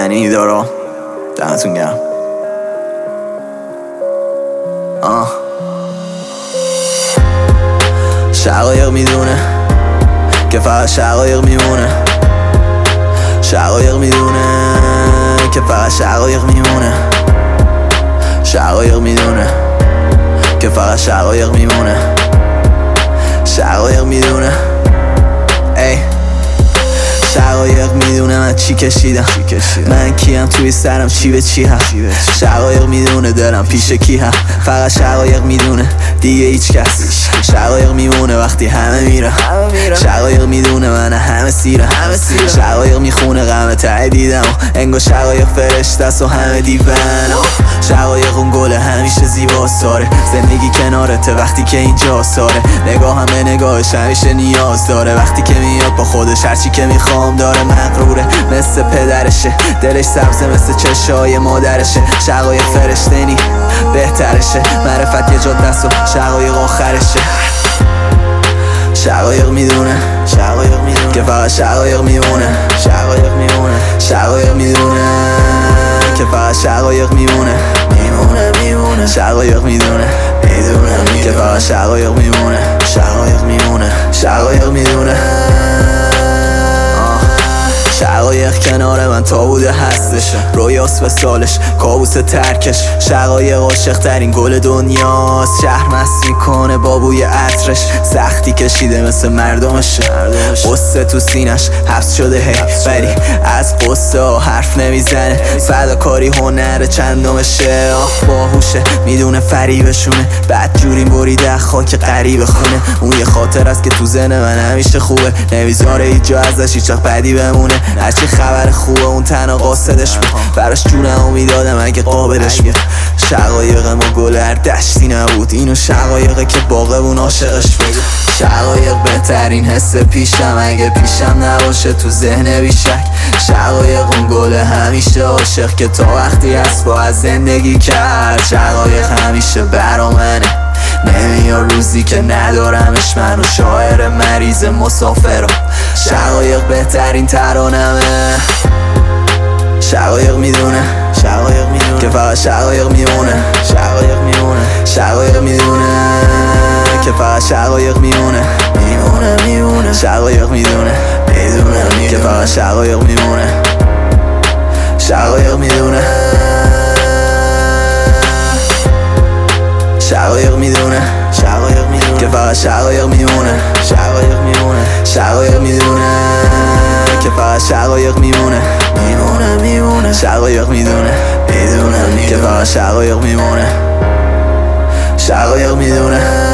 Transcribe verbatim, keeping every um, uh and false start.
معنی داره. دمتون گرم. آه شقایق میدونه که فقط شقایق میمونه، شقایق میدونه که فقط شقایق میمونه، شقایق میدونه که فقط شقایق میمونه، شقایق میدونه. ای شقایق میدونه من چی کشیدم، من کیم توی سرم چی به چی هم. شقایق میدونه دلم پیش کی هم، فقط شقایق میدونه دیگه هیچ کس. شقایق میمونه وقتی همه میره، شقایق میدونه من همه سیرم، شقایق میخونه غم ته دیدم و انگار شقایق فرشته است و همه دیوان. شقایق اون گل همیشه زیباست داره، زندگی کنارته وقتی که اینجا ساره. نگاه همه نگاهش همیشه نیاز داره، وقتی که میاد با خودش هرچی که میخوام داره. مغروره مثل پدرشه، دلش سبزه مثل چشای مادرشه. شقایق فرشته نی بهترشه، معرفت یه جا دست و شقایق آخرشه. شقایق میدونه، شقایق میدونه که فقط شقایق میمونه، شقایق میمونه، شقایق میدونه که فقط شقایق میمونه، میمونه میمونه. شقایق میدونه، میدونه که فقط شقایق میمونه، شقایق میمونه، شقایق میدونه. شقایق کنار من تا بوده هستش، رویاست و سالش کابوس ترکش. شقایق عاشق ترین گل دنیاست، شهر مست میکنه با بوی عطرش. سختی کشیده مثل مردمشه، قصه تو سینش حبس شده هی، ولی از قصه ها حرف نمیزنه. فداکاری هنر چندمشه، آخ باهوشه میدونه فریبشونه. بد جوری بریده خاک غریب خونه. اون یه خاطر است که تو ذهن من همیشه خوبه، نمیذاره هیچ جا ازش هیچ وقت بدی بمونه. هرچی خبر خوبه اون تنها قاصدش بود، براش جونمو میدادم اگه قابلش بود. شقایق ما گل هر دشتی نبود، اینو شقایقه که باغبون عاشقش بود. شقایق بهترین حس پیشم، اگه پیشم نباشه تو ذهن بیشک. شقایق اون گل همیشه عاشق که تا وقتی هست با از زندگی کرد. شقایق همیشه برا منه، نمیاد روزی که ندارمش. منو شاعر مریض مسافرم، شقایق بهترین ترانمه. شقایق میدونه، شقایق میدونه که فقط شقایق میمونه، شقایق میمونه، شقایق میدونه که فقط شقایق میمونه، میمونه میمونه. شقایق میدونه، میدونه که فقط شقایق میمونه، شقایق میدونه، شقایق میدونه، شقایق میدونه که فقط شقایق میمونه، شقایق میمونه، شقایق میدونه که فقط شقایق میمونه، میمونه میمونه. شقایق میدونه، میدونه که فقط شقایق میمونه، شقایق میدونه.